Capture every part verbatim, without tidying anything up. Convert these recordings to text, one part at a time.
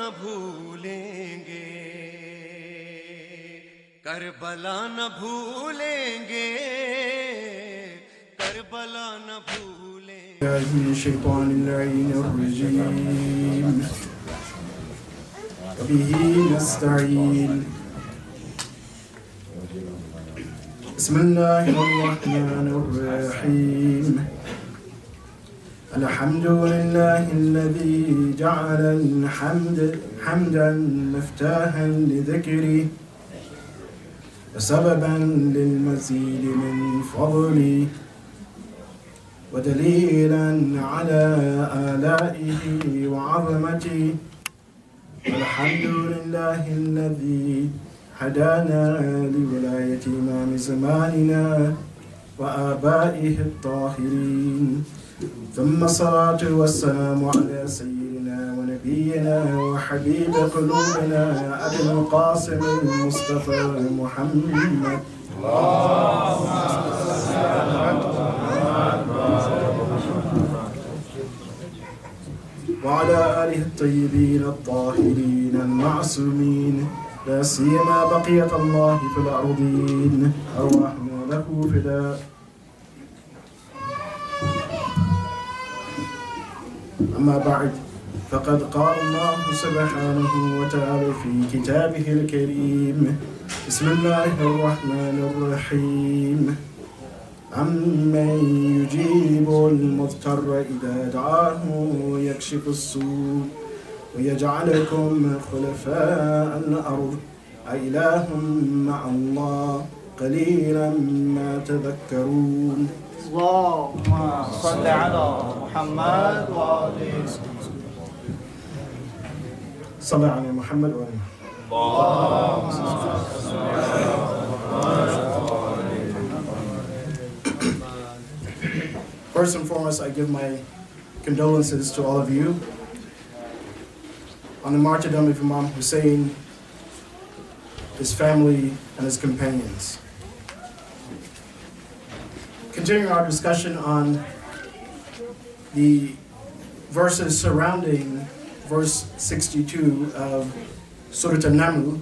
भूलेंगे, करबला न भूलेंगे, करबला न भूलेंगे। من الشيطان اللعين الرجيم. به نستعين. بسم الله الرحمن الرحيم. الحمد لله الذي جعل الحمد حمدا مفتاحا لذكره وسببا للمزيد من فضله ودليلا على آلائه وعظمته. الحمد لله الذي هدانا لولاية إمام زماننا وآبائه الطاهرين، ثم الصلاة والسلام على سيدنا ونبينا وحبيب قلوبنا أبي القاسم المصطفى محمد. وعلى آله الطيبين الطاهرين المعصومين، لا سيما بقية الله في الأرضين، أرواحنا له فداء. أما بعد، فقد قال الله سبحانه وتعالى في كتابه الكريم: بسم الله الرحمن الرحيم. أمن يجيب المضطر إذا دعاه ويكشف السوء ويجعلكم خلفاء الأرض أإله مع الله قليلا ما تذكرون. اللهم صل على محمد وآله. صل على محمد وآله. اللهم صل على محمد. First and foremost, I give my condolences to all of you on the martyrdom of Imam Hussein, his family, and his companions. Continuing our discussion on the verses surrounding verse sixty-two of Surah An-Naml,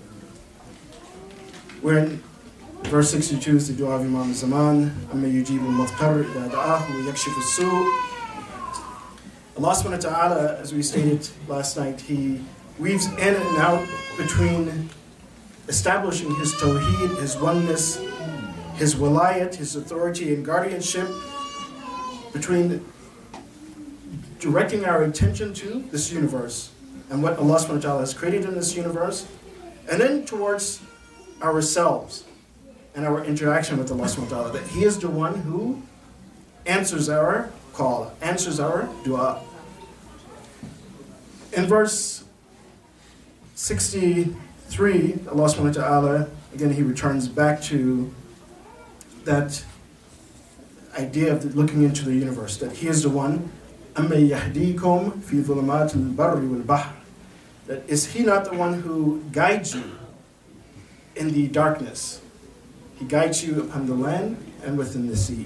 wherein verse sixty-two is the dua of Imam Zaman, Amma yujibu al-mudhkar idha da'ahu wa yakshifu as-su'. Allah subhanahu wa ta'ala, as we stated last night, He weaves in and out between establishing His tawheed, His oneness, His wilayat, His authority and guardianship, between directing our attention to this universe and what Allah subhanahu wa ta'ala has created in this universe, and then towards ourselves and our interaction with Allah subhanahu wa ta'ala, that He is the one who answers our call, answers our dua. In verse sixty-three, Allah subhanahu wa ta'ala, again, He returns back to that idea of looking into the universe, that He is the one, أَمَّن يَهْدِيكُمْ فِي ظُلُمَاتِ الْبَرِّ وَالْبَحْرِ, that is He not the one who guides you in the darkness? He guides you upon the land and within the sea.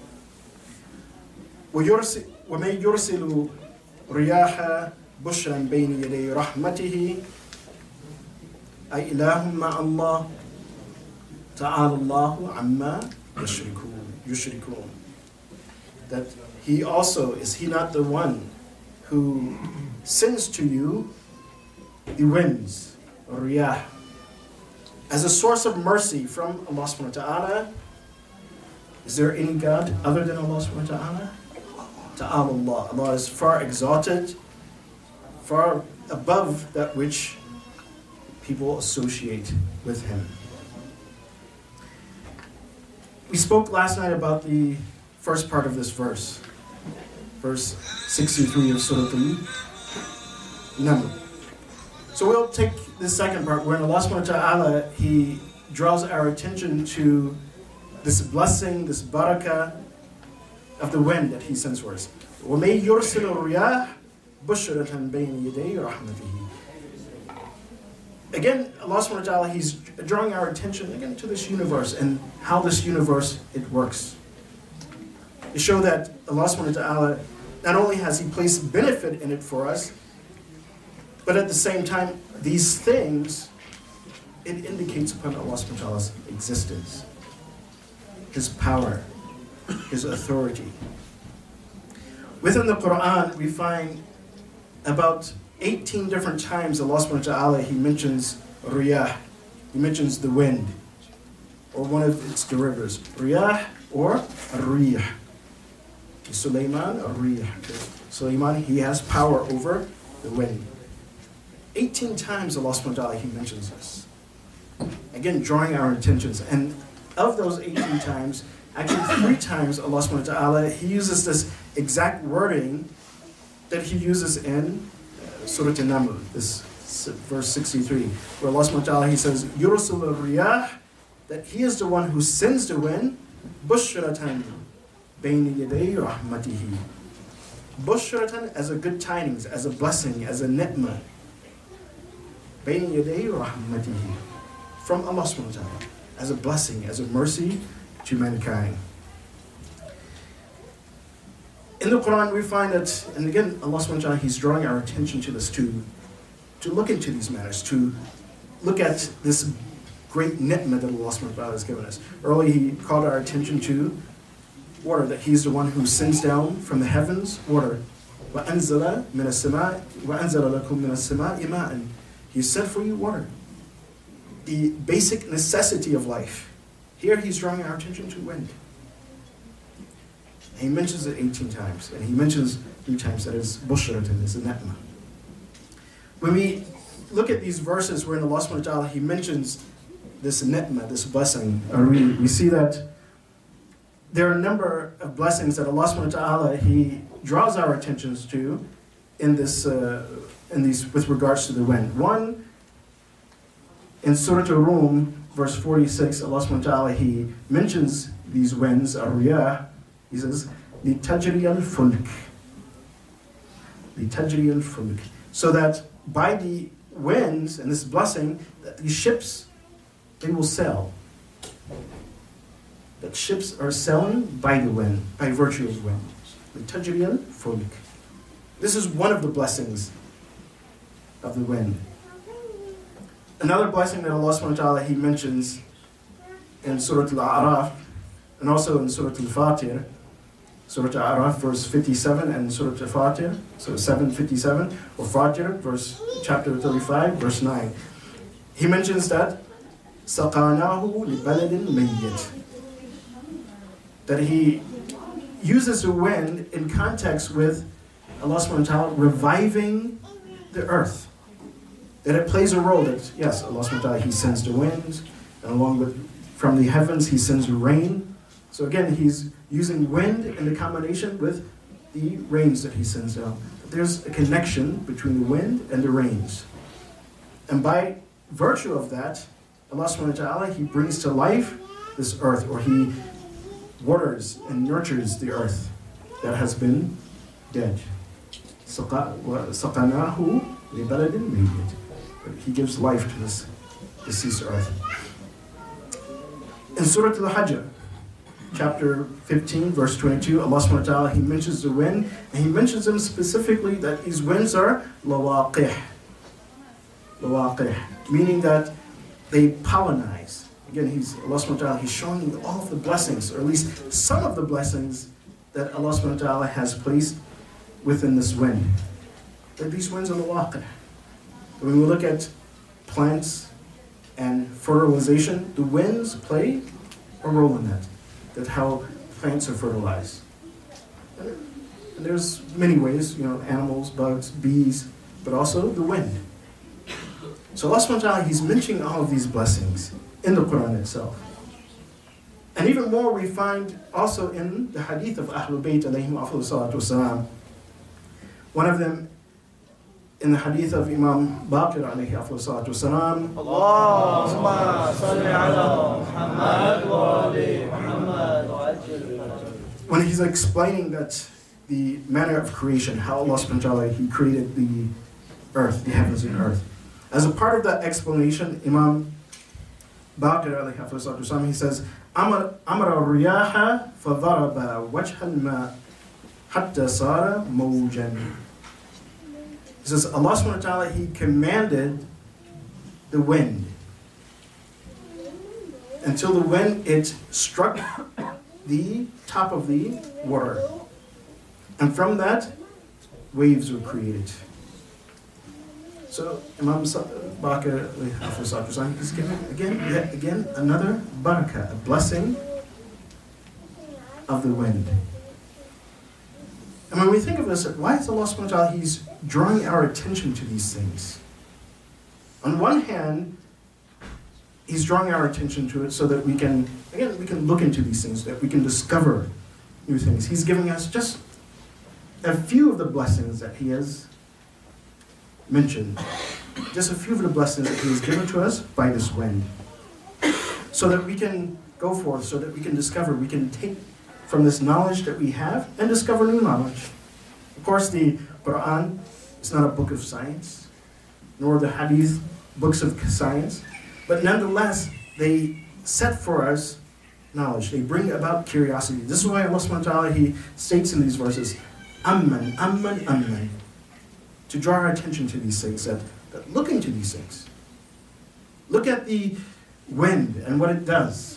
وَمَن يُرْسِلُ رِيَاحَ بُشْرًا بَيْنَ يَدَيْ رَحْمَتِهِ أَإِلَهٌ مَعَ اللَّهِ تَعَالَى اللَّهُ عَمَّا يُشْرِكُونَ. That He also, is He not the one who sends to you the winds, riyah, as a source of mercy from Allah subhanahu wa ta'ala? Is there any God other than Allah subhanahu wa ta'ala? Ta'ala Allah. Allah is far exalted, far above that which people associate with Him. We spoke last night about the first part of this verse, verse sixty-three of Surah An-Naml. So we'll take the second part, where Allah subhanahu wa ta'ala, He draws our attention to this blessing, this barakah of the wind that He sends for us. وَمَن يُرْسِلُ الرِّيَاحَ بُشْرَةً بَيْنَ يَدَيْ رَحْمَتِهِ. Again, Allah subhanahu wa ta'ala, He's drawing our attention again to this universe and how this universe, it works. To show that Allah subhanahu wa ta'ala, not only has He placed benefit in it for us, But at the same time, these things, it indicates upon Allah subhanahu wa ta'ala's existence, His power, His authority. Within the Quran, we find about eighteen different times Allah subhanahu wa ta'ala, He mentions riyah, He mentions the wind, or one of its derivatives, riyah or riyah. Sulaiman or riyah. Sulaiman, he has power over the wind. eighteen times Allah subhanahu wa ta'ala, He mentions this. Again, drawing our attentions. And of those eighteen times, actually three times Allah subhanahu wa ta'ala, He uses this exact wording that He uses in uh, Surah An-Naml, this verse sixty-three, where Allah subhanahu wa ta'ala, He says, Yursul al-riyah, that He is the one who sends the wind, bushratan bayna yaday rahmatihi. Bushratan, as a good tidings, as a blessing, as a ni'mah. Bayna yaday rahmatihi. From Allah subhanahu wa ta'ala, as a blessing, as a mercy to mankind. In the Quran, we find that, and again, Allah subhanahu wa ta'ala, He's drawing our attention to this, to, to look into these matters, to look at this great ni'mah that Allah subhanahu wa ta'ala has given us. Earlier, He called our attention to water, that He's the one who sends down from the heavens water. وَأَنزَلَ مِنَ السَّمَاءِ وَأَنزَلَ لَكُم مِنَ السَّمَاءِ مَاءً. He sent for you water, the basic necessity of life. Here He's drawing our attention to wind. He mentions it eighteen times, and He mentions three times that it's bushratan, it's a ni'mah. When we look at these verses wherein Allah subhanahu wa ta'ala, He mentions this ni'mah, this blessing, or we, we see that there are a number of blessings that Allah subhanahu wa ta'ala, He draws our attentions to in this, uh, in these, with regards to the wind. One, in Surah Ar-Rum, verse forty-six, Allah subhanahu wa ta'ala, He mentions these winds, ar-riyah. He says, لِتَجْرِيَ الْفُلْكِ لِتَجْرِيَ الْفُلْكِ. So that by the winds and this blessing, that these ships, they will sail. That ships are sailing by the wind, by virtue of the wind. لِتَجْرِيَ الْفُلْكِ. This is one of the blessings of the wind. Another blessing that Allah subhanahu wa ta'ala, He mentions in Surah Al-A'raf, and also in Surah Al-Fatir, Surah Al-A'raf, verse fifty-seven, and Surah Al-Fatir, so seven fifty-seven, or Fatir, verse, chapter thirty-five, verse nine. He mentions that, سَقَانَاهُ لِبَلَدٍ مَيِّتٍ. That He uses the wind in context with Allah subhanahu wa ta'ala reviving the earth. That it plays a role that, yes, Allah subhanahu wa ta'ala, He sends the winds, and along with, from the heavens, He sends the rain. So again, He's using wind in the combination with the rains that He sends down. There's a connection between the wind and the rains. And by virtue of that, Allah subhanahu wa ta'ala, He brings to life this earth, or He waters and nurtures the earth that has been dead. سَقَنَاهُ لِبَلَدٍ مَيِّتٍ. He gives life to this deceased earth. In Surah Al-Hajj, chapter fifteen, verse twenty-two, Allah subhanahu wa ta'ala, He mentions the wind, and He mentions them specifically that these winds are lawaqih. Lawaqih, meaning that they pollinize. Again, he's, Allah subhanahu wa ta'ala, He's showing you all of the blessings, or at least some of the blessings that Allah subhanahu wa ta'ala has placed within this wind. That these winds are lawaqih. When we look at plants and fertilization, the winds play a role in that. That how plants are fertilized. And there's many ways, you know, animals, bugs, bees, but also the wind. So Allah subhanahu wa ta'ala, He's mentioning all of these blessings in the Quran itself. And even more we find also in the hadith of Ahlul Bayt alayhim afdhalu salatu wassalam. One of them in the hadith of Imam Baqir alayhi afdhalu salatu wassalam. Allahumma salli ala Muhammad wa ali Muhammad wa ajil. When he's explaining that the manner of creation, how Allah subhanahu wa ta'ala, He created the earth, the heavens and earth. As a part of that explanation, Imam Baqir alayhi afdhalu salatu wassalam, he says, Amar al-riyaha fa-dharaba wajha al-ma hatta sara mawjan. It says Allah subhanahu wa ta'ala, He commanded the wind until the wind, it struck the top of the water. And from that, waves were created. So Imam Baqir is giving again, yet again, another barakah, a blessing of the wind. And when we think of this, why is Allah subhanahu wa ta'ala, He's drawing our attention to these things? On one hand, He's drawing our attention to it so that we can, again, we can look into these things, that we can discover new things. He's giving us just a few of the blessings that He has mentioned. Just a few of the blessings that He has given to us by this wind. So that we can go forth, so that we can discover, we can take from this knowledge that we have and discover new knowledge. Of course, the Quran is not a book of science, nor the Hadith books of science, but nonetheless, they set for us knowledge. They bring about curiosity. This is why Allah subhanahu wa ta'ala, He states in these verses, Amman, Amman, Amman, to draw our attention to these things, that, that look into these things. Look at the wind and what it does.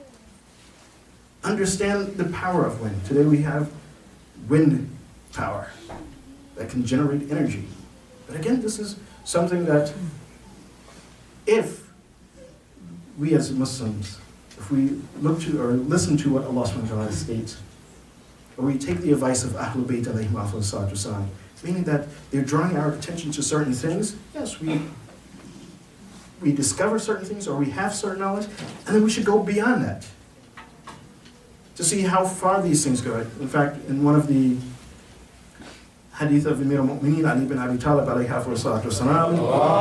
Understand the power of wind. Today we have wind power that can generate energy. But again, this is something that if we as Muslims, if we look to or listen to what Allah subhanahu wa ta'ala states, or we take the advice of Ahlul Bayt alayhim afdal salatu wassalam, meaning that they're drawing our attention to certain things, yes, we we discover certain things or we have certain knowledge, and then we should go beyond that to see how far these things go. In fact, in one of the hadith of Amir al-Mu'mineen Ali ibn Abi Talib alayhi salatu wassalam,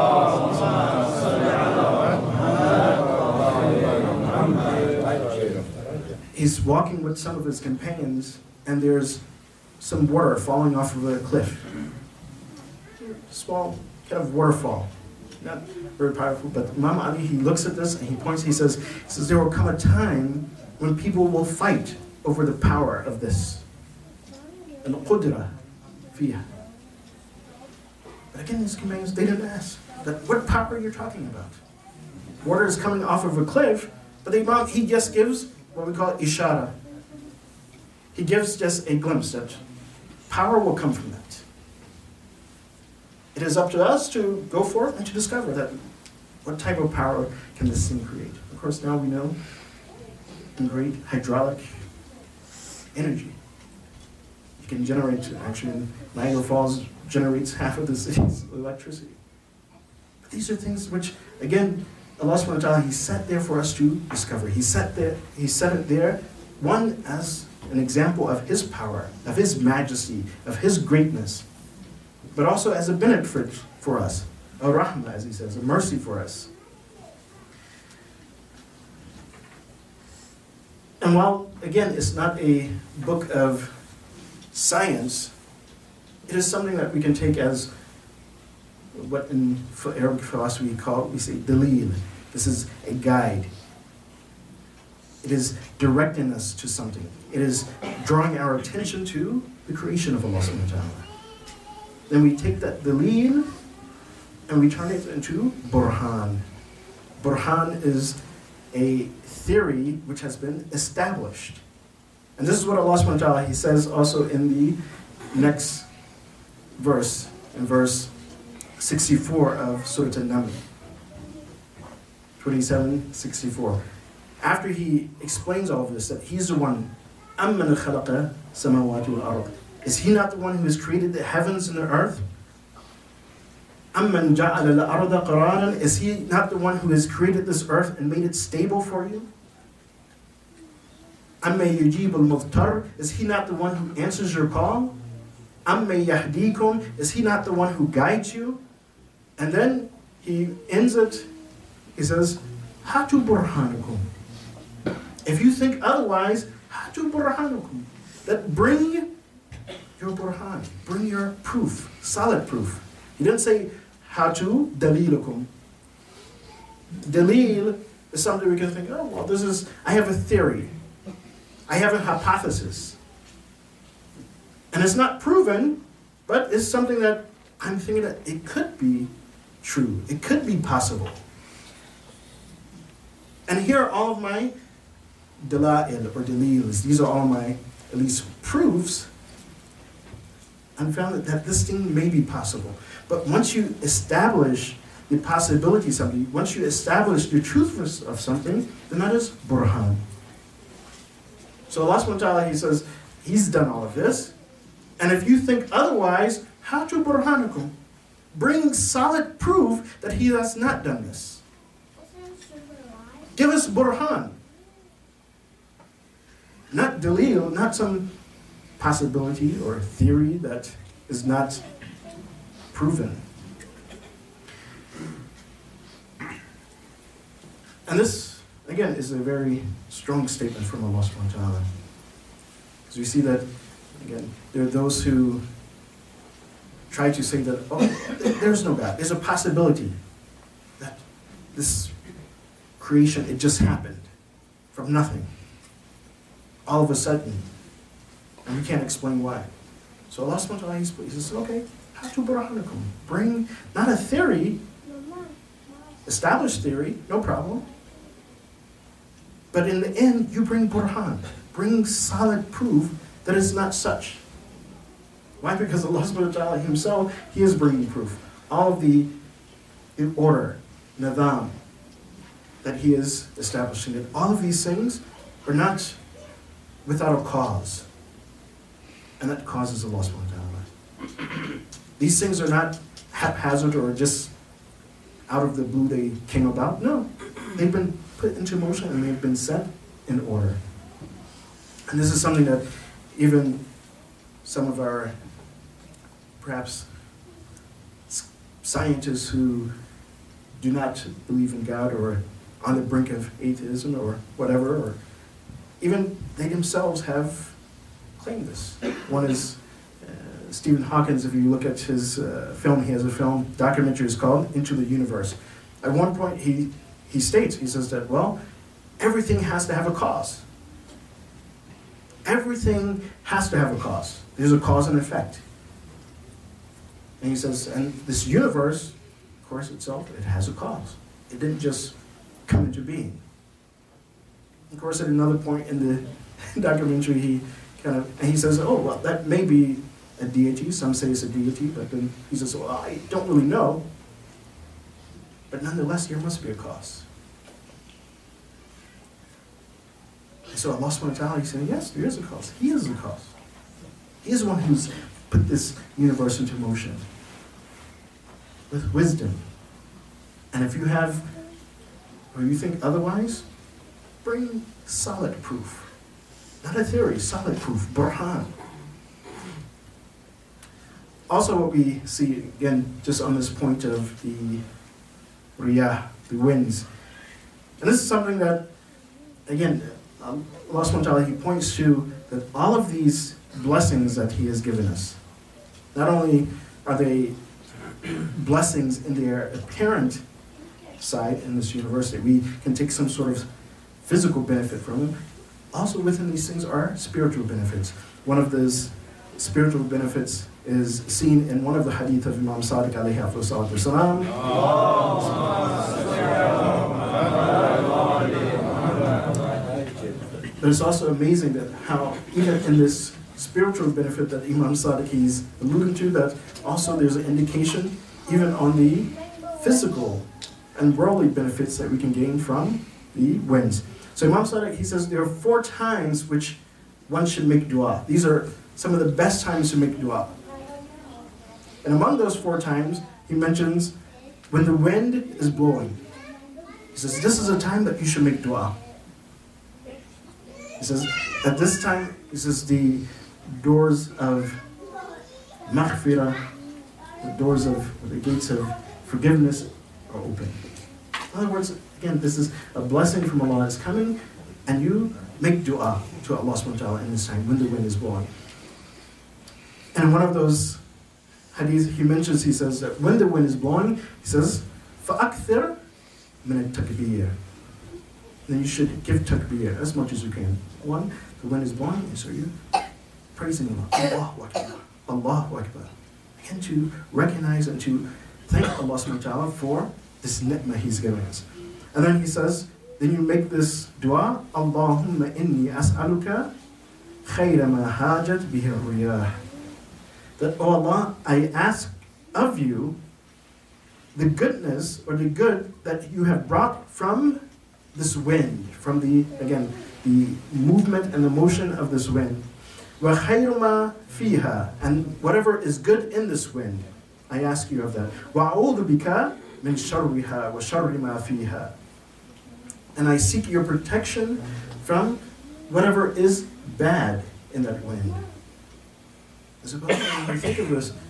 he's walking with some of his companions, and there's some water falling off of a cliff. Small kind of waterfall. Not very powerful, but Imam Ali, he looks at this and he points, he says, he says, there will come a time when people will fight over the power of this. Al-Qudra fiha. But again, these companions, they didn't ask that what power you're talking about. Water is coming off of a cliff, but the Imam, he just gives what we call ishara. He gives just a glimpse that power will come from that. It is up to us to go forth and to discover that what type of power can this thing create. Of course, now we know in great hydraulic energy. You can generate, actually, Niagara Falls generates half of the city's electricity. But these are things which, again, Allah subhanahu wa ta'ala, He set there for us to discover. He set there, He set it there, one, as an example of His power, of His majesty, of His greatness, but also as a benefit for us, a rahmah, as He says, a mercy for us. And while, again, it's not a book of science, it is something that we can take as what in Arabic philosophy we call, we say, dalil. This is a guide. It is directing us to something. It is drawing our attention to the creation of Allah subhanahu wa ta'ala. Then we take that dalil and we turn it into burhan. Burhan is a theory which has been established. And this is what Allah subhanahu wa ta'ala, He says also in the next verse, in verse sixty-four of Surah An-Naml. twenty-seven sixty-four. After He explains all of this, that He's the one, أَمَّنْ خَلَقَ سَمَوَاتِ وَالْأَرْضِ. Is He not the one who has created the heavens and the earth? أَمَّنْ جَعَلَ الْأَرْضَ قَرَارًا. Is He not the one who has created this earth and made it stable for you? أَمَّنْ يُجِيبُ الْمُضْطَرَّ. Is He not the one who answers your call? أَمَّنْ يَهْدِيكُمْ. Is He not the one who guides you? And then He ends it, He says, هَاتُوا بُرْهَانَكُمْ. If you think otherwise, هَاتُوا بُرْهَانَكُمْ. That bring your burhan, bring your proof, solid proof. He didn't say, هَاتُوا دَلِيلُكُمْ. Dalil is something we can think, oh, well, this is, I have a theory. I have a hypothesis. And it's not proven, but it's something that I'm thinking that it could be true. It could be possible. And here are all of my dala'il or dalils. These are all my, at least, proofs. I found that, that this thing may be possible. But once you establish the possibility of something, once you establish the truthfulness of something, then that is burhan. So Allah subhanahu wa ta'ala, He says, He's done all of this. And if you think otherwise, hatu burhanakum. Bring solid proof that He has not done this. Give us burhan. Not dalil, not some possibility or theory that is not proven. And this, again, is a very strong statement from Allah subhanahu wa ta'ala. Because we see that, again, there are those who try to say that, oh, there's no God. There's a possibility that this creation, it just happened from nothing. All of a sudden. And we can't explain why. So Allah subhanahu wa ta'ala, He says, okay, hatu burhanakum. Bring not a theory, established theory, no problem. But in the end, you bring burhan. Bring solid proof that it's not such. Why? Because Allah subhanahu wa ta'ala Himself, He is bringing proof. All of the order, nadam, that He is establishing it. All of these things are not without a cause. And that causes Allah subhanahu wa ta'ala. These things are not haphazard or just out of the blue they came about. No. They've been put into motion and they've been set in order. And this is something that even some of our, perhaps, scientists who do not believe in God or on the brink of atheism or whatever, or even they themselves have claimed this. One is uh, Stephen Hawking. If you look at his uh, film, he has a film, documentary is called Into the Universe. At one point he, he states, he says that, well, everything has to have a cause. Everything has to have a cause. There's a cause and effect. And he says, and this universe, of course itself, it has a cause. It didn't just come into being. Of course, at another point in the documentary, he kind of, and he says, oh, well, that may be a deity. Some say it's a deity, but then he says, well, I don't really know. But nonetheless, there must be a cause. And so Allah subhanahu wa ta'ala, He's saying, yes, there is a cause. He is the cause. He is the one who's put this universe into motion with wisdom. And if you have, or you think otherwise, bring solid proof. Not a theory, solid proof, burhan. Also what we see, again, just on this point of the riyah, the winds. And this is something that, again, Allah subhanahu wa ta'ala, He points to that all of these blessings that He has given us, not only are they blessings in their apparent side in this universe, that we can take some sort of physical benefit from them, also within these things are spiritual benefits. One of those spiritual benefits is seen in one of the hadith of Imam Sadiq alayhi salatu wasalam. But it's also amazing that how even in this spiritual benefit that Imam Sadiq is alluding to, that also there's an indication even on the physical and worldly benefits that we can gain from the winds. So Imam Sadiq, he says there are four times which one should make dua. These are some of the best times to make dua. And among those four times, he mentions when the wind is blowing. He says this is a time that you should make dua. He says at this time, he says the doors of maghfirah, the doors of, the gates of forgiveness are open. In other words, again, this is a blessing from Allah that's coming, and you make dua to Allah subhanahu wa ta'ala in this time when the wind is blowing. And one of those hadiths he mentions, he says that when the wind is blowing, he says, فَأَكْثِرْ مِنَ التَّكْبِيرِ. Then you should give takbir as much as you can. One, the wind is blowing, and so you praising Allah. Allahu Akbar. Allahu Akbar. and to recognize and to thank Allah subhanahu wa ta'ala for this ni'mah He's giving us. And then he says, then you make this dua, Allahumma inni as'aluka khayra ma hajat bihi riyah. That, oh Allah, I ask of you the goodness or the good that you have brought from this wind, from the, again, the movement and the motion of this wind. Wa khayru ma fiha, and whatever is good in this wind, I ask you of that. Wa a'udhu bika min sharriha wa sharri ma fiha. And I seek your protection from whatever is bad in that wind. So when you think of this,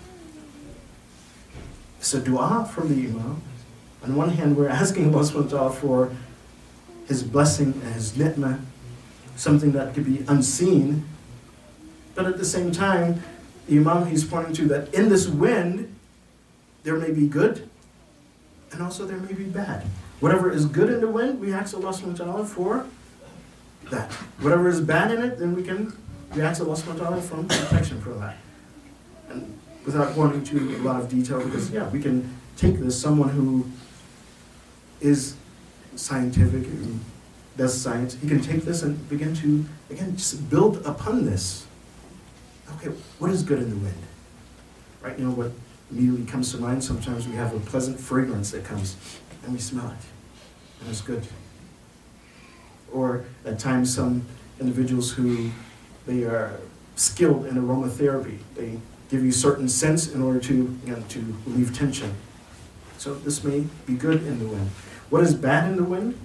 it's a dua from the Imam. On one hand, we're asking Allah subhanahu wa ta'ala for His blessing and His ni'mah, something that could be unseen. But at the same time, the Imam, he's pointing to that in this wind, there may be good, and also there may be bad. Whatever is good in the wind, we ask Allah subhanahu wa ta'ala for that. Whatever is bad in it, then we can we ask Allah subhanahu wa ta'ala for protection for that. And without going into a lot of detail, because yeah, we can take this, someone who is scientific, who does science, he can take this and begin to, again, just build upon this. Okay, what is good in the wind? Right, you know what immediately comes to mind? Sometimes we have a pleasant fragrance that comes, and we smell it, and it's good. Or at times some individuals who, they are skilled in aromatherapy, they give you certain scents in order to, again, to relieve tension. So this may be good in the wind. What is bad in the wind?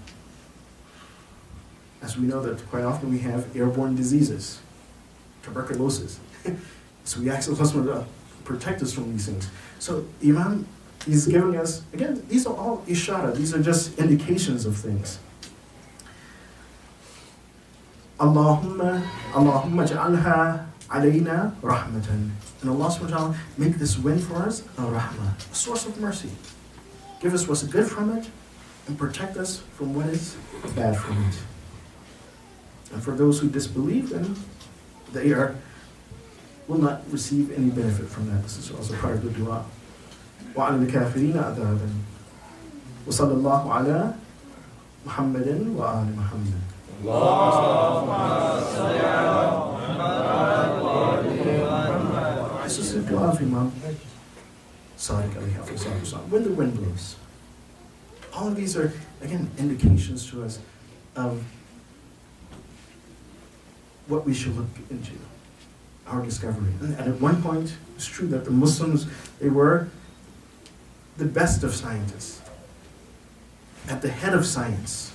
As we know that quite often we have airborne diseases, tuberculosis. So we ask Allah to protect us from these things. So Imam, he's giving us, again, these are all ishara, these are just indications of things. Allahumma, Allahumma ja'alha alayna rahmatan. And Allah subhanahu wa ta'ala, make this wind for us a rahmah, a source of mercy. Give us what's good from it, and protect us from what is bad from it. And for those who disbelieve, then they are will not receive any benefit from that. This is also part of the dua. وَعَلَى الْكَافِرِينَ عَذَابًا وَصَلَّى اللَّهُ عَلَى مُحَمَّدٍ وَآلِ مُحَمَّدٍ. This is a dua of Imam Sadiq alayhi salatu. When the wind blows. All of these are, again, indications to us of what we should look into, our discovery. And, and at one point, it's true that the Muslims, they were the best of scientists, at the head of science.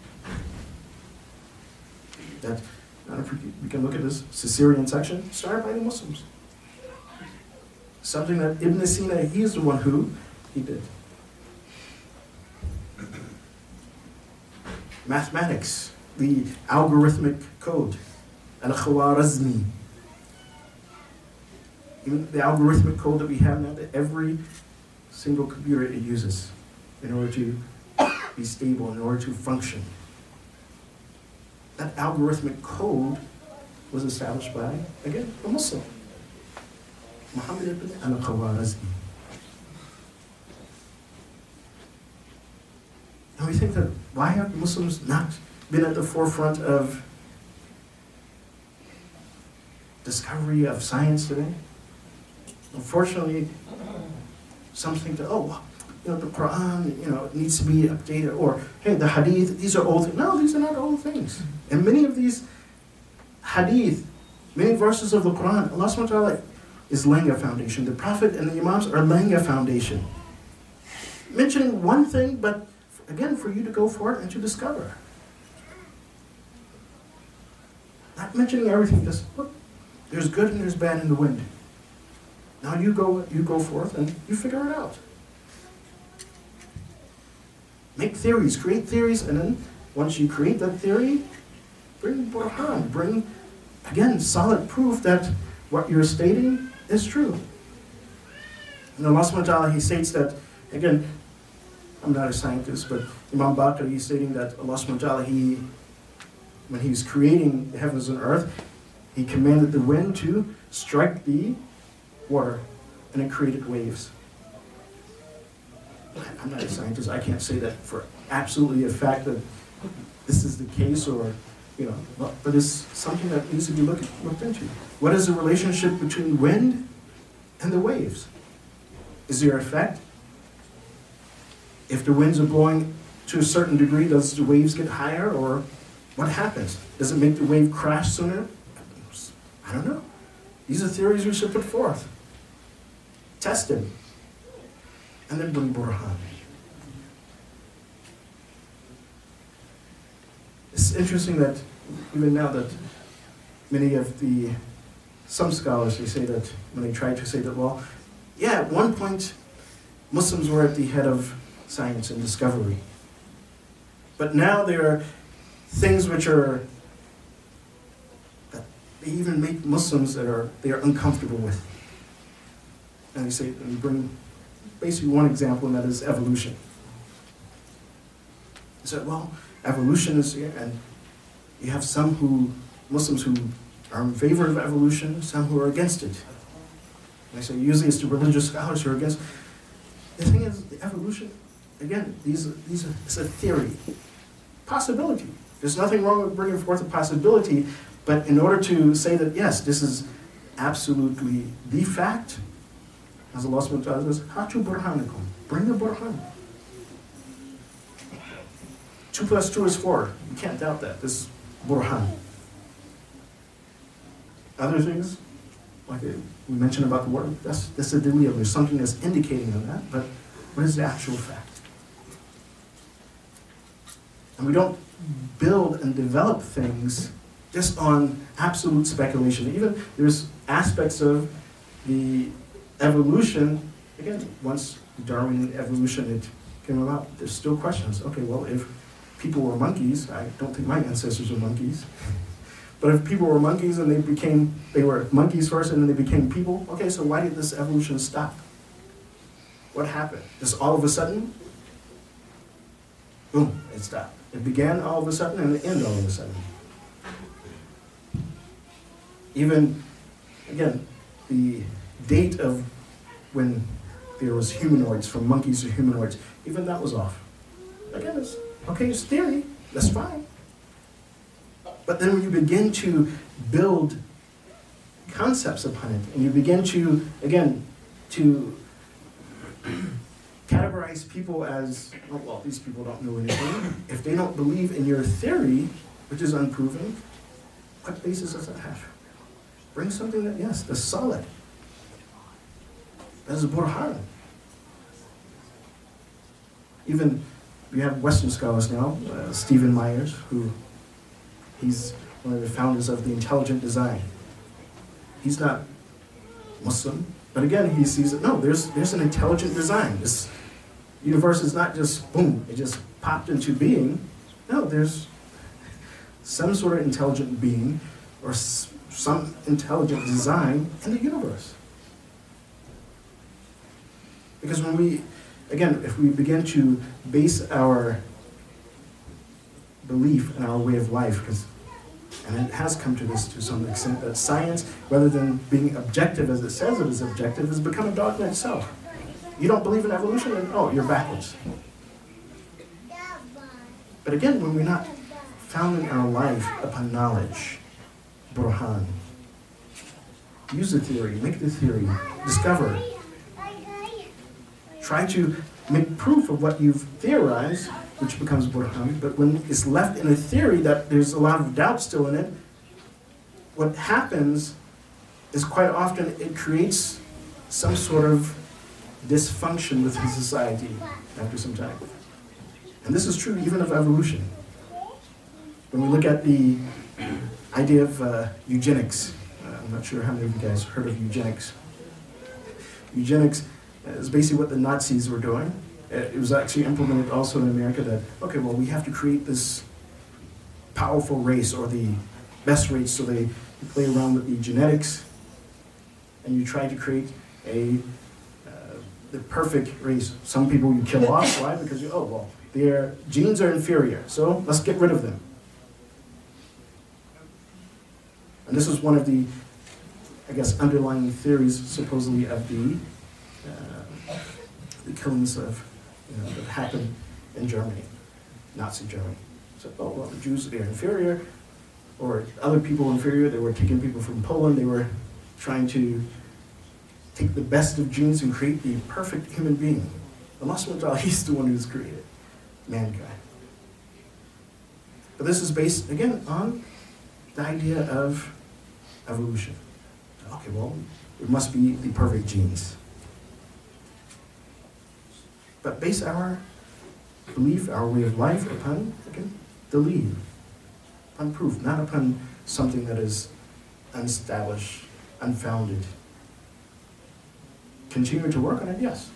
That, I don't know if we can look at this Caesarean section, started by the Muslims. Something that Ibn Sina, he is the one who, he did. Mathematics, the algorithmic code, al-Khwarizmi. Even the algorithmic code that we have now, that every single computer it uses in order to be stable, in order to function. That algorithmic code was established by, again, a Muslim, Muhammad ibn al-Khwarizmi. And we think that, why have Muslims not been at the forefront of discovery of science today? Unfortunately, some think that, oh, you know, the Quran, you know, needs to be updated, or, hey, the Hadith, these are old things. No, these are not old things. And many of these Hadith, many verses of the Quran, Allah subhanahu wa ta'ala is laying a foundation. The Prophet and the Imams are laying a foundation. Mentioning one thing, but again, for you to go for it and to discover. Not mentioning everything, just look, there's good and there's bad in the wind. Now you go, you go forth and you figure it out. Make theories, create theories, and then once you create that theory, bring burhan, bring, again, solid proof that what you're stating is true. And Allah subhanahu wa ta'ala, He states that, again, I'm not a scientist, but Imam Baqir, he's stating that Allah subhanahu wa ta'ala, He, when He was creating the heavens and earth, He commanded the wind to strike the water. and it created waves. I'm not a scientist, I can't say that for absolutely a fact that this is the case, or, you know, but it's something that needs to be looked, looked into. What is the relationship between wind and the waves? Is there effect? If the winds are blowing to a certain degree, does the waves get higher, or what happens? Does it make the wave crash sooner? I don't know. These are theories we should put forth. Test them. And then bring Burhan. It's interesting that even now that many of the, some scholars, they say that, when they try to say that, well, yeah, at one point, Muslims were at the head of science and discovery. But now there are things which are, that they even make Muslims that are, they are uncomfortable with. And they say, and you bring basically one example, and that is evolution. They said, well, evolution is, and you have some who, Muslims who are in favor of evolution, some who are against it. And I say, usually it's the religious scholars who are against. The thing is, the evolution, again, these, these are, it's a theory, possibility. There's nothing wrong with bringing forth a possibility, but in order to say that, yes, this is absolutely the fact, as Allah subhanahu wa ta'ala says, Hatu burhanakum, bring the burhan. Two plus two is four. You can't doubt that. This is burhan. Other things, like we mentioned about the word, that's, that's a delil. There's something that's indicating on that, but what is the actual fact? And we don't build and develop things just on absolute speculation. Even there's aspects of the evolution, again, once Darwinian evolution it came about, there's still questions. Okay, well, if people were monkeys, I don't think my ancestors were monkeys, but if people were monkeys and they became, they were monkeys first and then they became people, okay, so why did this evolution stop? What happened? Just all of a sudden, boom, it stopped. It began all of a sudden and it ended all of a sudden. Even, again, the date of when there was humanoids, from monkeys to humanoids, even that was off. Again, it's, okay, it's theory, that's fine. But then when you begin to build concepts upon it, and you begin to, again, to categorize people as, oh, well, these people don't know anything. If they don't believe in your theory, which is unproven, what basis does that have? Bring something that, yes, that's solid. That's a burhan. Even, we have Western scholars now, uh, Stephen Myers, who, he's one of the founders of the intelligent design. He's not Muslim, but again, he sees that, no, there's, there's an intelligent design. This universe is not just, boom, it just popped into being. No, there's some sort of intelligent being, or s some intelligent design in the universe. Because when we, again, if we begin to base our belief in our way of life, because, and it has come to this to some extent, that science, rather than being objective as it says it is objective, has become a dogma itself. You don't believe in evolution, then, oh, you're backwards. But again, when we're not founding our life upon knowledge, burhan, use the theory, make the theory, discover it. Try to make proof of what you've theorized, which becomes burhan, but when it's left in a theory that there's a lot of doubt still in it, what happens is quite often it creates some sort of dysfunction within society after some time. And this is true even of evolution. When we look at the idea of uh, eugenics, uh, I'm not sure how many of you guys heard of eugenics. Eugenics is basically what the Nazis were doing. It was actually implemented also in America that, okay, well, we have to create this powerful race or the best race, so they play around with the genetics and you try to create a uh, the perfect race. Some people you kill off, why? Because you, oh, well, their genes are inferior, so let's get rid of them. And this is one of the, I guess, underlying theories supposedly of the uh, the killings of, you know, that happened in Germany, Nazi Germany. So, oh, well, the Jews, they're inferior, or other people inferior. They were taking people from Poland. They were trying to take the best of genes and create the perfect human being. Allah subhanahu wa ta'ala, He's the one who's created mankind. But this is based, again, on the idea of evolution. Okay, well, it must be the perfect genes. But base our belief, our way of life upon, again, the lead, upon proof, not upon something that is unestablished, unfounded. Continue to work on it, yes.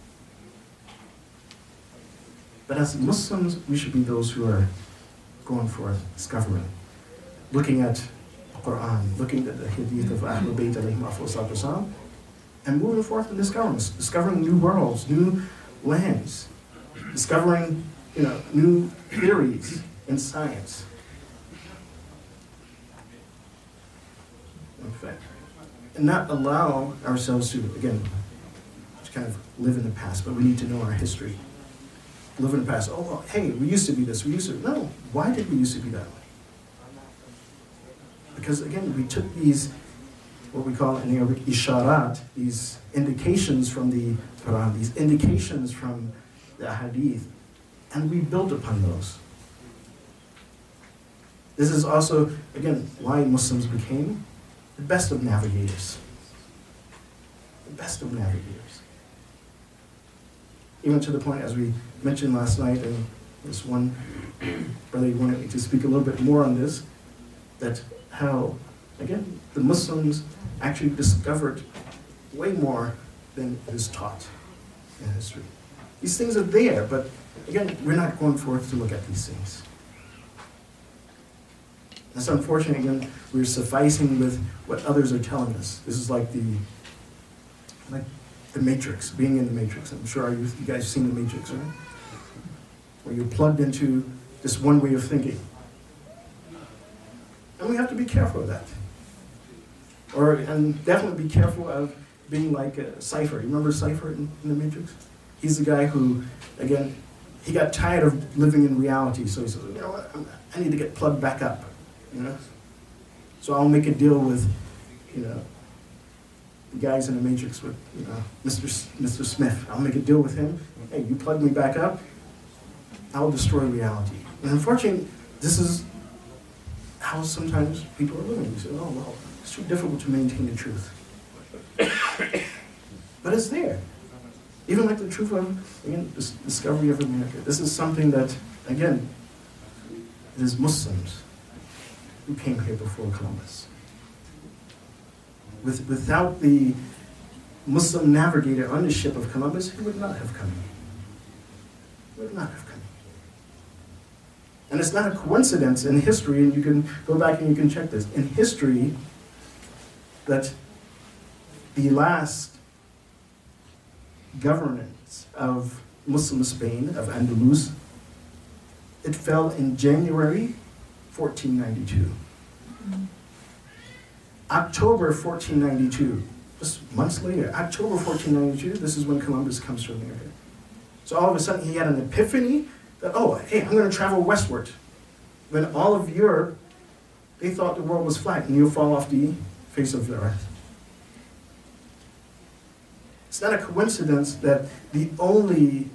But as Muslims, we should be those who are going forth, discovering, looking at the Quran, looking at the hadith of Ahlul Bayt alayhim afdhalu salam, and moving forth in discovering, discovering new worlds, new lands, discovering, you know, new theories in science. In fact, and not allow ourselves to, again, to kind of live in the past, but we need to know our history. Live in the past. Oh, well, hey, we used to be this. We used to. No. Why did we used to be that way? Because again, we took these, what we call in Arabic, isharat, these indications from the Quran, these indications from the hadith, and we built upon those. This is also, again, why Muslims became the best of navigators. The best of navigators. Even to the point, as we mentioned last night, and this one brother wanted me to speak a little bit more on this, that how, again, the Muslims actually discovered way more than is taught in history. These things are there, but again, we're not going forth to look at these things. It's unfortunate, again, we're sufficing with what others are telling us. This is like the, like the Matrix, being in the Matrix. I'm sure you, you guys have seen the Matrix, right? Where you're plugged into this one way of thinking. And we have to be careful of that. Or, and definitely be careful of being like a Cypher. You remember Cypher in, in the Matrix? He's the guy who, again, he got tired of living in reality, so he said, you know what, I need to get plugged back up, you know? So I'll make a deal with, you know, the guys in the Matrix with, you know, Mister S- Mister Smith. I'll make a deal with him. Hey, you plug me back up, I'll destroy reality. And unfortunately, this is how sometimes people are living. You say, oh, well, it's too difficult to maintain the truth. But it's there. Even like the truth of, again, this discovery of America. This is something that, again, it is Muslims who came here before Columbus. With, without the Muslim navigator on the ship of Columbus, he would not have come. He would not have come. And it's not a coincidence in history, and you can go back and you can check this, in history, that the last governance of Muslim Spain, of Andalus, it fell in January fourteen ninety-two. Mm-hmm. October fourteen ninety-two, just months later, October fourteen ninety-two, this is when Columbus comes to America. So all of a sudden he had an epiphany that, oh, hey, I'm going to travel westward. When all of Europe, they thought the world was flat and you'll fall off the face of the earth. It's not a coincidence that the only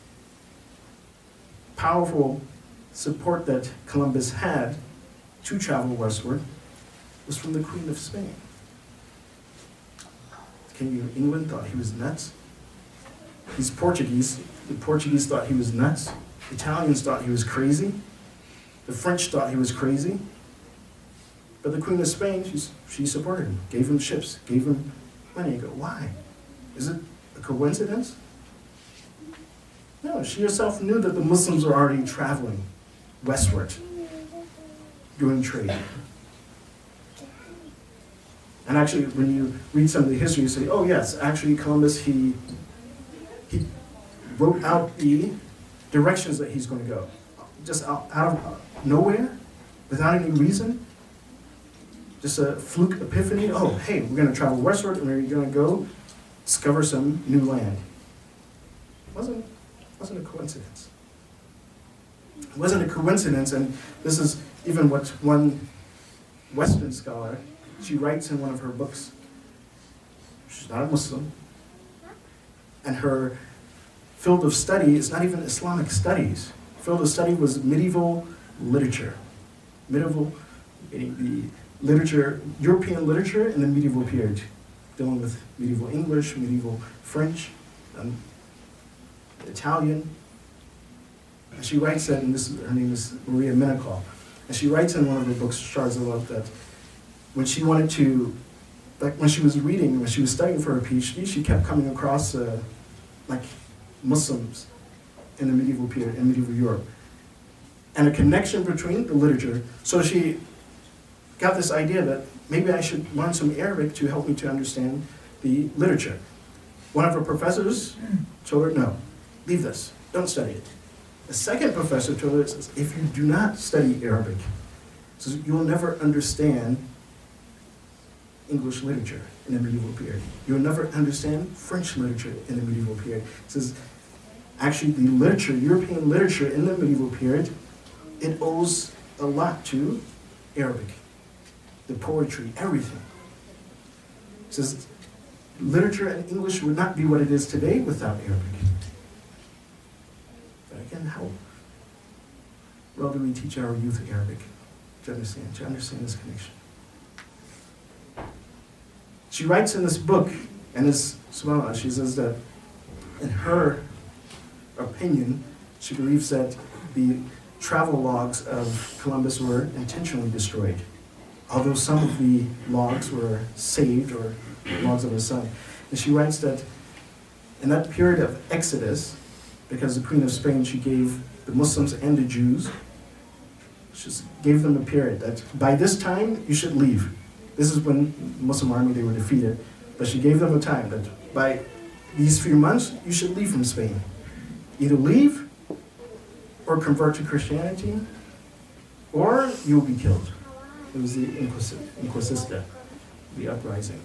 powerful support that Columbus had to travel westward was from the Queen of Spain. King of England thought he was nuts. These Portuguese, the Portuguese thought he was nuts. Italians thought he was crazy. The French thought he was crazy. But the Queen of Spain, she's, she supported him, gave him ships, gave him money. You go, why? Is it a coincidence? No, she herself knew that the Muslims were already traveling westward, doing trade. And actually, when you read some of the history, you say, oh yes, actually Columbus, he, he wrote out the directions that he's going to go. Just out, out of nowhere, without any reason. Just a fluke epiphany. Oh, hey, we're going to travel westward and we're going to go discover some new land. It wasn't, wasn't a coincidence. It wasn't a coincidence, and this is even what one Western scholar, she writes in one of her books. She's not a Muslim, and her field of study is not even Islamic studies. Field of study was medieval literature. Medieval, meaning the literature, European literature in the medieval period, dealing with medieval English, medieval French, um, Italian. And she writes that, and this is, her name is Maria Menachal, and she writes in one of her books, Shards of Love, that when she wanted to, like when she was reading, when she was studying for her PhD, she kept coming across uh, like Muslims in the medieval period, in medieval Europe, and a connection between the literature. So she got this idea that maybe I should learn some Arabic to help me to understand the literature. One of her professors told her, no, leave this, don't study it. The second professor told her, says, if you do not study Arabic, says, you'll never understand English literature in the medieval period. You'll never understand French literature in the medieval period. It says, actually, the literature, European literature in the medieval period, it owes a lot to Arabic. The poetry, everything. It says, literature and English would not be what it is today without Arabic. But again, how well do we teach our youth Arabic to understand, to understand this connection? She writes in this book, and it's, subhanAllah, she says that in her opinion, she believes that the travel logs of Columbus were intentionally destroyed, although some of the logs were saved, or logs of his son. And she writes that in that period of Exodus, because the Queen of Spain, she gave the Muslims and the Jews, she gave them a period that by this time you should leave. This is when the Muslim army, they were defeated, but she gave them a time that by these few months you should leave from Spain. Either leave or convert to Christianity, or you will be killed. It was the Inquisita, the uprising.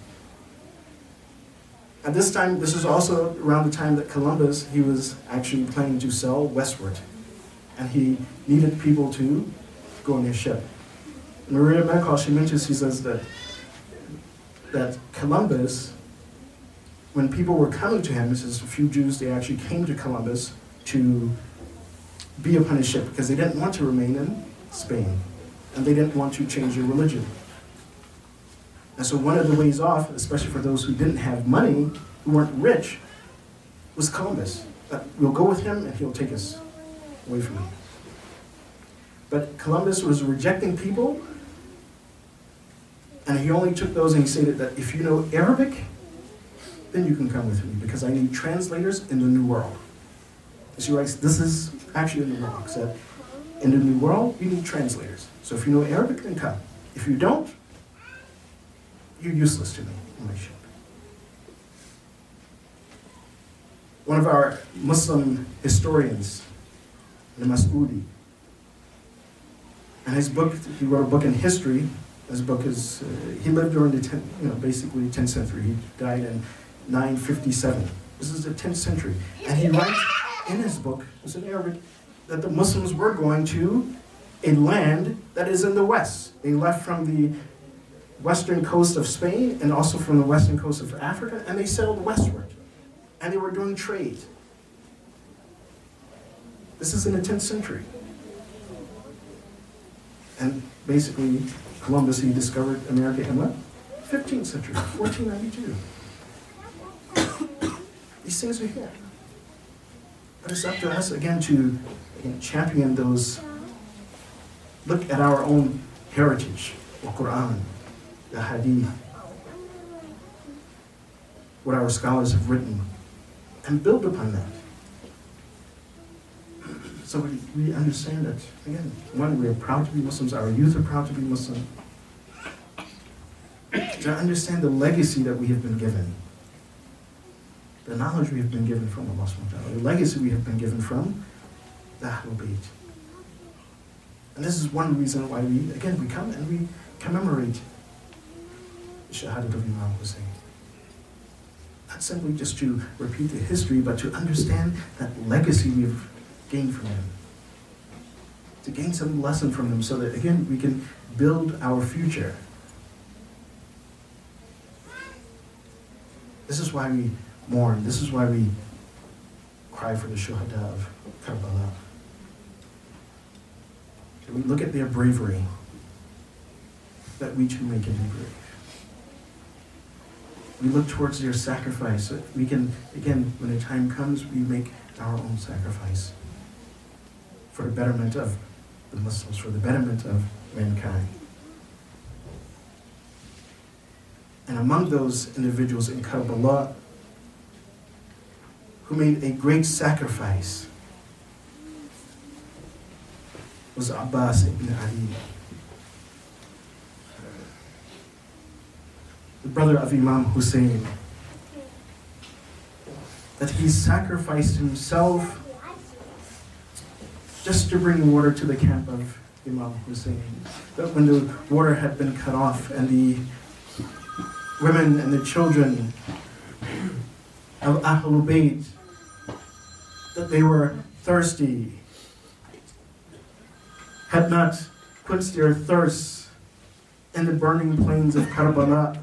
At this time, this is also around the time that Columbus, he was actually planning to sail westward, and he needed people to go on his ship. Maria Menachal, she mentions, she says that, that Columbus, when people were coming to him, this is a few Jews, they actually came to Columbus to be upon his ship because they didn't want to remain in Spain, and they didn't want to change their religion. And so one of the ways off, especially for those who didn't have money, who weren't rich, was Columbus. That we'll go with him and he'll take us away from him. But Columbus was rejecting people, and he only took those, and he stated that if you know Arabic, then you can come with me, because I need translators in the New World. And she writes, this is actually in the book, that in the New World, you need translators. So if you know Arabic, then come. If you don't, you're useless to me in my ship. One of our Muslim historians, Al-Mas'udi, and his book, he wrote a book in history. His book is, uh, he lived during the, tenth, you know, basically tenth century. He died in nine fifty-seven. This is the tenth century. And he writes in his book, it's in Arabic, that the Muslims were going to a land that is in the west. They left from the western coast of Spain and also from the western coast of Africa, and they sailed westward. And they were doing trade. This is in the tenth century. And basically, Columbus, he discovered America in what? fifteenth century, fourteen ninety-two. These things are here. But it's up to us, again, to again, champion those, look at our own heritage, the Quran, the Hadith, what our scholars have written, and build upon that. So we, we understand that, again, one, we are proud to be Muslims, our youth are proud to be Muslim. To understand the legacy that we have been given, the knowledge we have been given from Allah subhanahu wa ta'ala, the legacy we have been given from the Ahlul Bayt. And this is one reason why we, again, we come and we commemorate the Shahadat of Imam Hussein. Not not simply just to repeat the history, but to understand that legacy we've gained from him. To gain some lesson from him so that, again, we can build our future. This is why we mourn. This is why we cry for the shuhada of Karbala. And we look at their bravery, that we too may can be brave. We look towards their sacrifice. So we can, again, when the time comes, we make our own sacrifice for the betterment of the Muslims, for the betterment of mankind. And among those individuals in Karbala who made a great sacrifice was Abbas ibn Ali, the brother of Imam Hussein, that he sacrificed himself just to bring water to the camp of Imam Hussein. But when the water had been cut off and the women and the children of Ahlul Bayt, that they were thirsty, had not quenched their thirst in the burning plains of Karbala.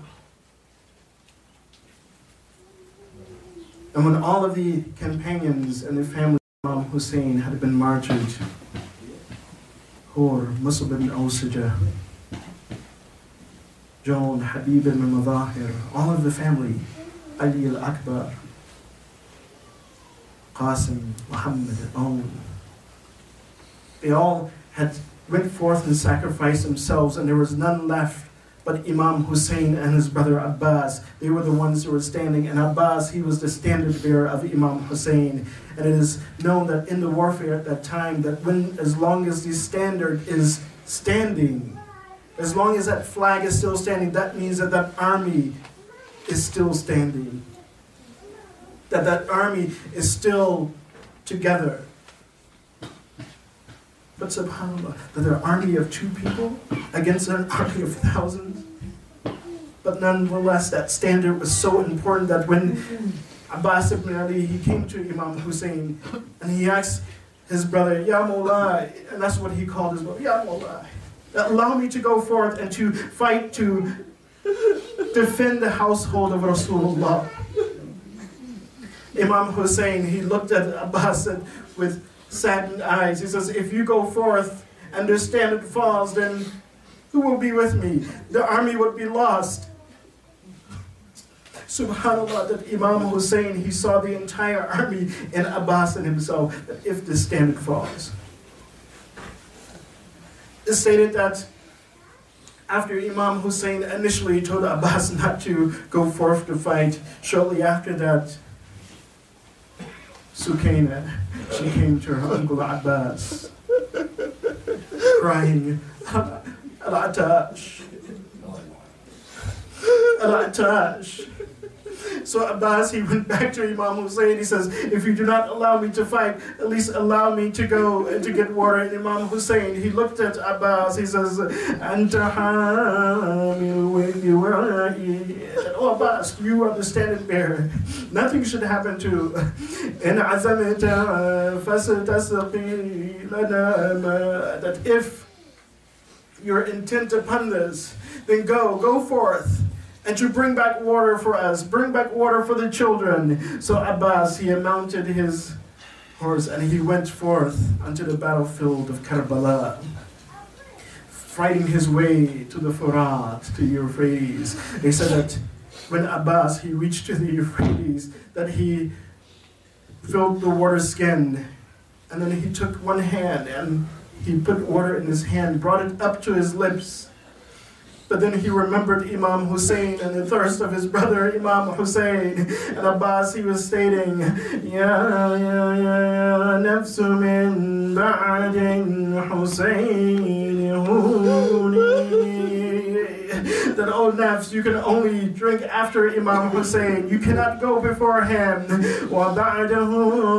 And when all of the companions and the family of Imam Hussein had been martyred, Hur, Musab ibn Awsaja, John, Habib ibn Madahir, all of the family, Ali al-Akbar, Qasim, Muhammad, Aoun, they all had went forth and sacrificed themselves, and there was none left but Imam Hussein and his brother Abbas. They were the ones who were standing, and Abbas, he was the standard bearer of Imam Hussein. And it is known that in the warfare at that time, that when, as long as the standard is standing, as long as that flag is still standing, that means that that army is still standing. That that army is still together. But subhanAllah, that an army of two people against an army of thousands. But nonetheless, that standard was so important that when Abbas ibn Ali, he came to Imam Hussein and he asked his brother, Ya Mawla, and that's what he called his brother, Ya Mawla, allow me to go forth and to fight to defend the household of Rasulullah. Imam Hussein, he looked at Abbas with saddened eyes. He says, if you go forth and the standard falls, then who will be with me? The army would be lost. SubhanAllah, that Imam Hussein, he saw the entire army in Abbas and himself, that if the standard falls. It stated that after Imam Hussein initially told Abbas not to go forth to fight, shortly after that, Sukaina, she came to her uncle Abbas, crying, Al-Atash, Al-Atash. So Abbas, he went back to Imam Hussein. He says, if you do not allow me to fight, at least allow me to go and to get water. And Imam Hussein, he looked at Abbas. He says, Anta hamil wali. Oh Abbas, you are the standard bearer. Nothing should happen to. In azamita fastasqi lana. That if you're intent upon this, then go, go forth. And to bring back water for us, bring back water for the children. So Abbas, he mounted his horse and he went forth unto the battlefield of Karbala, fighting his way to the Furat, to Euphrates. They said that when Abbas, he reached to the Euphrates, that he filled the water skin, and then he took one hand and he put water in his hand, brought it up to his lips. But then he remembered Imam Hussein and the thirst of his brother Imam Hussein. And Abbas, he was stating, Ya ya ya nafsu min ba'din Hussein huni. That that, oh nafs, you can only drink after Imam Hussein. You cannot go before him. وَبَعْدَهُ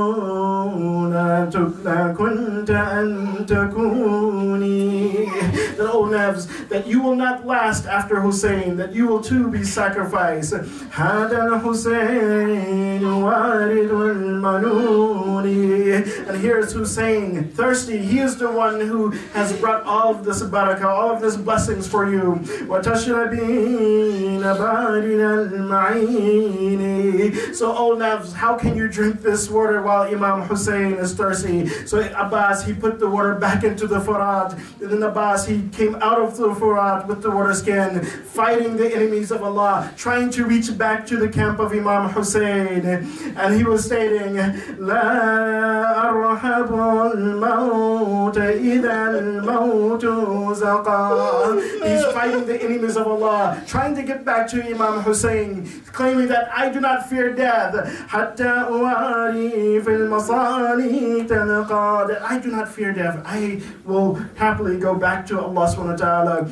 لَا كُنْتَ أَن تَكُونِي. That, oh nafs, that you will not last after Hussein, that you will too be sacrificed. هَذَا الْحُسَيْنُ وَارِدُ الْمَنُونِ. And here's Hussein, thirsty. He is the one who has brought all of this barakah, all of this blessings for you. وَتَشْرَبِينَ بَارِدَ الْمَعِينِ. So, oh nafs, how can you drink this water while Imam Hussein is thirsty? So Abbas, he put the water back into the Furat. And then Abbas, he came out of the Furat with the water skin, fighting the enemies of Allah, trying to reach back to the camp of Imam Hussein. And he was stating, لا أرحب الموت إذا الموت زقا. He's fighting the enemies of Allah, trying to get back to Imam Hussein, claiming that I do not fear death. حتى أواري في المصاني تلقى. That I do not fear death. I will happily go back to Allah subhanahu wa ta'ala.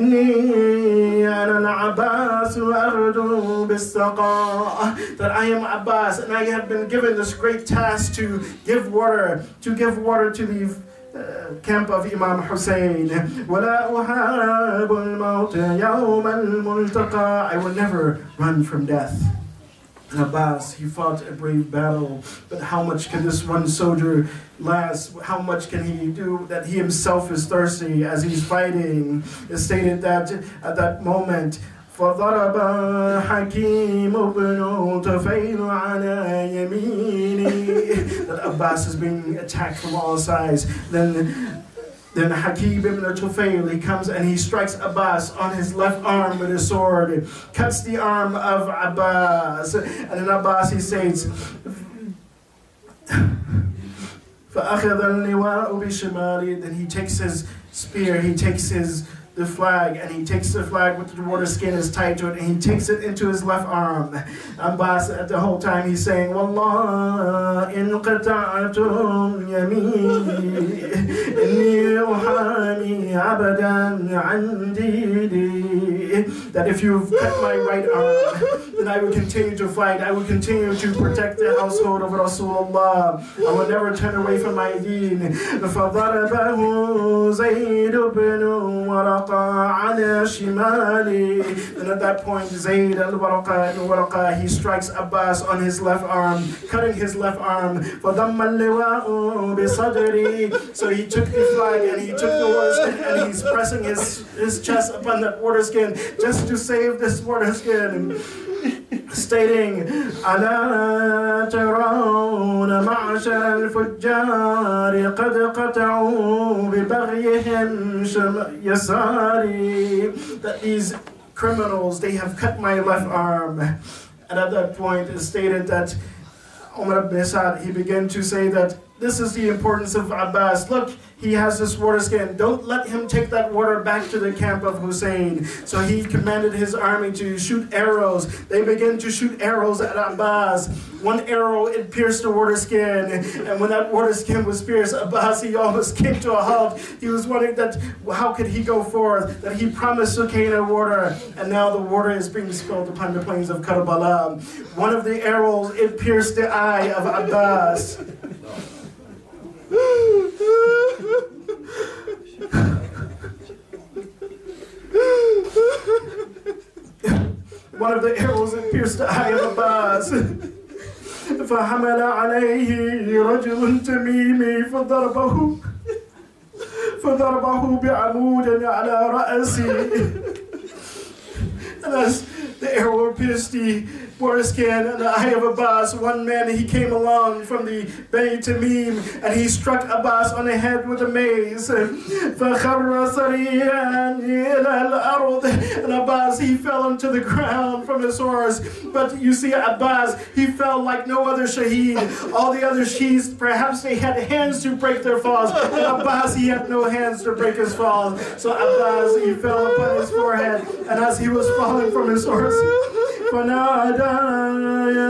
إني أنا العباس أغدو بالسقاء. That I am Abbas and I have been given this great task to give water, to give water to the Uh, camp of Imam Hussein. وَلَا أُحَابُ الْمَوْتَ يَوْمَ الْمُلْتَقَى. I will never run from death. And Abbas, he fought a brave battle, but how much can this one soldier last? How much can he do? That he himself is thirsty as he's fighting. It's stated that at that moment, فضرب حكيم بن طفيل على يمينه. That Abbas is being attacked from all sides. Then Then Hakim ibn Tufail, he comes and he strikes Abbas on his left arm with his sword, cuts the arm of Abbas. And then Abbas, he says, فَأَخَذَ اللِّوَاءُ بِشِمَالِهِ. Then he takes his spear, he takes his the flag, and he takes the flag with the water skin is tied to it, and he takes it into his left arm. Abbas, at the whole time, he's saying, Wallah, in qata'atum yamini, inni uhami abadan an dini. That if you've cut my right arm, then I will continue to fight. I will continue to protect the household of Rasulullah. I will never turn away from my deen. فَضَرَبَهُ زَيْدُ بْنُ وَرَقَى عَلَى شِمَالِهِ. And at that point, Zayd al-Waraqa al-Waraqa, he strikes Abbas on his left arm, cutting his left arm. فَضَمَّ اللِّوَاءُ بِصَدْرِهِ. So he took the flag and he took the water skin and he's pressing his, his chest upon that water skin just to save this water skin. Stating, أَلَا تَرَوْنَ مَعْشَرَ الْفُجَّارِ قَدْ قَطَعُوا بِبَغْيِهِمْ يَسَارِ. That these criminals, they have cut my left arm. And at that point, it stated that Umar ibn Sa'd, he began to say that this is the importance of Abbas. Look, he has this water skin. Don't let him take that water back to the camp of Hussein. So he commanded his army to shoot arrows. They began to shoot arrows at Abbas. One arrow, it pierced the water skin. And when that water skin was pierced, Abbas, he almost came to a halt. He was wondering that, how could he go forth? That he promised Sukaina water. And now the water is being spilled upon the plains of Karbala. One of the arrows, it pierced the eye of Abbas. One of the arrows that pierced the eye of Abbas. فحمل عليه رجل تميمي فضربه فضربه بعمود على رأسه. And as the arrow pierced the water skin and the eye of Abbas, one man, he came along from the Bani Tamim and he struck Abbas on the head with a mace. فَخَرَّ صَرِيًّا إِلَى الْأَرْضِ. And Abbas, he fell onto the ground from his horse. But you see, Abbas, he fell like no other shaheed. All the other shaheeds, perhaps they had hands to break their falls. And Abbas, he had no hands to break his falls. So Abbas, he fell upon his forehead. And as he was falling from his horse, فنادى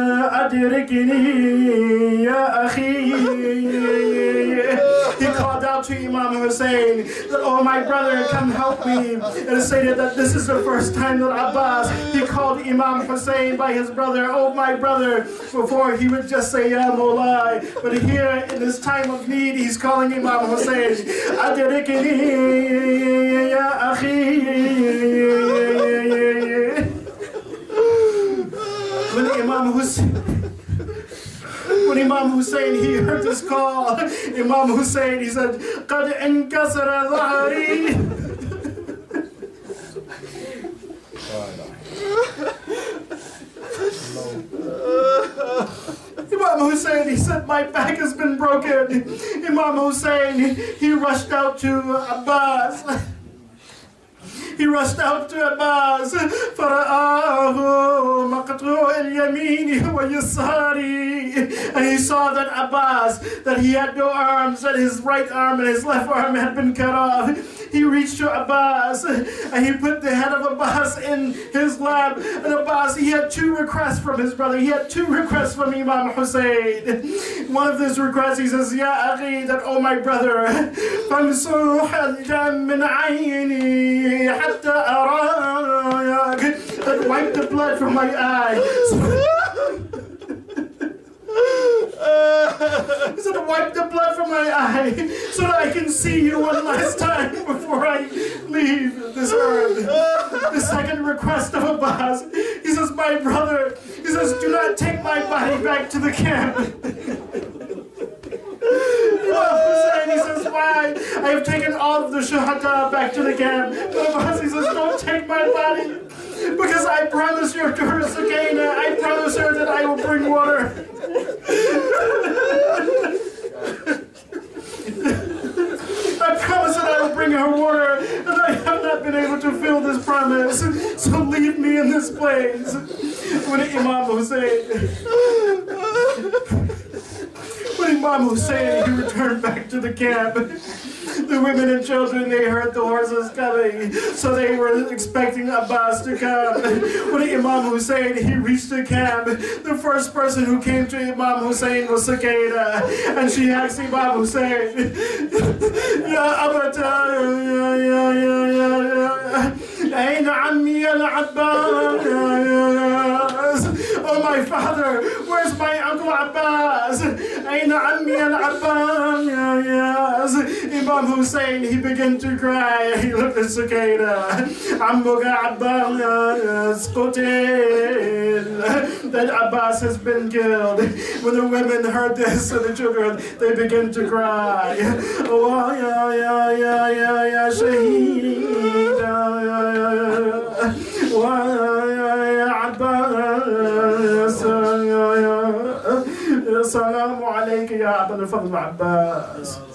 أدركني يا أخي. He called out, out to Imam Hussein that, oh my brother, come help me. And it stated that this is the first time that Abbas, he called Imam Hussein by his brother, oh my brother. Before he would just say, Ya Mawlai. But here in this time of need, he's calling Imam Hussein. Adrikni ya akhi. When Imam Hussein, when Imam Hussein, he heard this call, Imam Hussein, he said, قَدْ انْكَسَرَ ظَهْرِي. Imam Hussein, he said, my back has been broken. Imam Hussein, he rushed out to Abbas. He rushed out to Abbas. فَرَآهُ مَقْطُوعَ الْيَمِينِ وَيَسَارِ. And he saw that Abbas, that he had no arms, that his right arm and his left arm had been cut off. He reached to Abbas and he put the head of Abbas in his lap. And Abbas, he had two requests from his brother. He had two requests from Imam Hussein. One of those requests, he says, Ya akhi, that, oh my brother, فَمْسُحَ الْجَمْ مِنْ عَيْنِي حَتَّى أَرَايَكَ. That wipe the blood from my eye. He said, wipe the blood from my eye so that I can see you one last time before I leave this earth. The second request of Abbas, he says, my brother, he says, do not take my body back to the camp. Hussein, he says, why? I have taken all of the shuhada back to the camp. But Abbas, he says, don't take my body. Because I promise your daughter Sakina, I promise her that I will bring water. I promise that I will bring her water, and I have not been able to fill this promise. So leave me in this place. When Imam Hussein, when Imam Hussein, he returned back to the camp. The women and children, they heard the horses coming, so they were expecting Abbas to come. When Imam Hussein, he reached the camp, the first person who came to Imam Hussein was Sakina, and she asked Imam Hussein, Ya Abata, ya ya ya ya ya, Ayn ammi al-Abbas. Oh my father, where's my uncle Abbas? Ayn ammi al-Abbas. Imam Hussein, he began to cry. He looked at Sakina. Ammuka Abbas qutil. That Abbas has been killed. When the women heard this and the children, they began to cry. Oh ya ya ya ya ya shaheed. Wa ya ya Abbas. Assalamu alayka ya Abul Fadl Abbas.